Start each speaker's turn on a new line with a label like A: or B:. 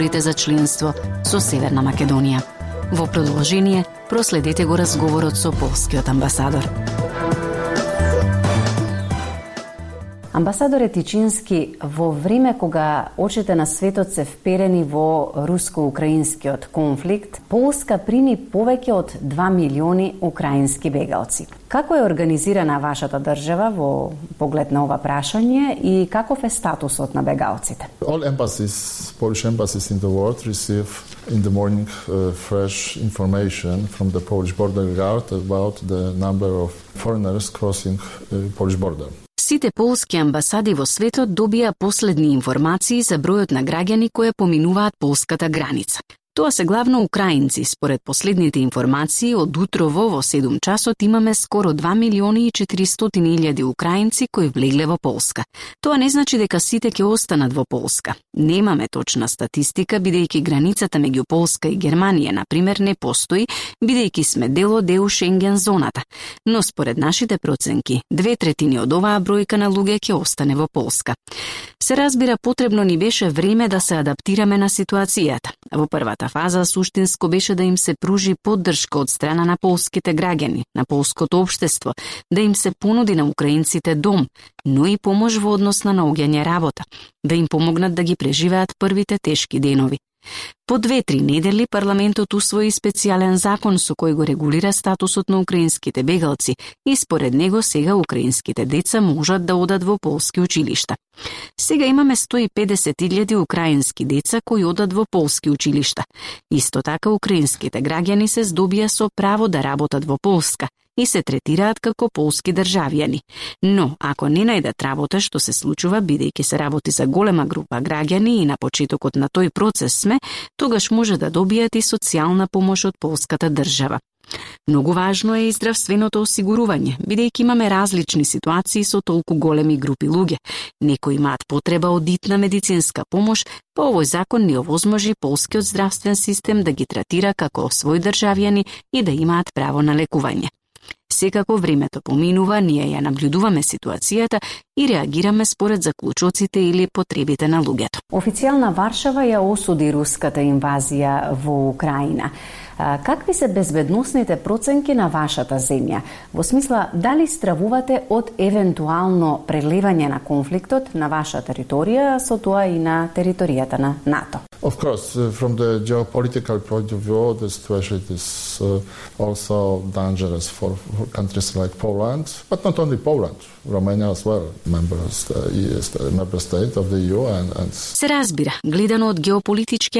A: за членство со Северна Македонија. Во продолжение, проследете го разговорот со полскиот амбасадор. Амбасадоре Тичински, во време кога очите на светот се вперени во руско-украинскиот конфликт, Полска прими повеќе од 2 милиони украински бегалци. Како е организирана вашата држава во поглед на ова прашање и каков е статусот на бегалците?
B: All embassies, Polish embassies in the world receive in the morning fresh information from the Polish border guard about the number of foreigners crossing Polish border.
A: Сите полски амбасади во светот добија последни информации за бројот на граѓани кои поминуваат полската граница. Тоа се главно украинци. Според последните информации, од утрово во 7 часот имаме скоро 2 милиони и 400 илјади украинци кои влегле во Полска. Тоа не значи дека сите ќе останат во Полска. Немаме точна статистика, бидејќи границата меѓу Полска и Германија, например, не постои, бидејќи сме дел од ЕУ Шенген зоната. Но според нашите проценки, 2/3 од оваа бројка на луѓе ќе остане во Полска. Се разбира, потребно ни беше време да се адаптираме на ситуацијата. Во првата фаза суштинско беше да им се пружи поддршка од страна на полските граѓани, на полското општество, да им се понуди на украинците дом, но и помош во однос на наоѓање работа, да им помогнат да ги преживеат првите тешки денови. По 2-3 недели парламентот усвои специјален закон со кој го регулира статусот на украинските бегалци и според него сега украинските деца можат да одат во полски училишта. Сега имаме 150.000 украински деца кои одат во полски училишта. Исто така украинските граѓани се здобија со право да работат во Полска и се третираат како полски државјани. Но, ако не најдат работа, што се случува бидејќи се работи за голема група граѓани и на почетокот на тој процес сме, тогаш може да добијат и социјална помош од полската држава. Многу важно е и здравственото осигурување, бидејќи имаме различни ситуации со толку големи групи луѓе. Некои имаат потреба од итна медицинска помош, па овој закон ни овозможи полскиот здравствен систем да ги третира како свој државјани и да имаат право на лекување. Секако времето поминува, ние ја наблюдуваме ситуацијата и реагираме според заклучоците или потребите на луѓето.
C: Официјална Варшава ја осуди руската инвазија во Украина. Какви се безбедносните проценки на вашата земја? Во смисла, дали стравувате од евентуално прелевање на конфликтот на ваша територија, со тоа и на територијата на НАТО?
B: Of course, from the geopolitical point of view, the situation is also dangerous for countries like Poland, but not only Poland, Romania as well, member state of the EU.
A: Се разбира, гледано од геополитички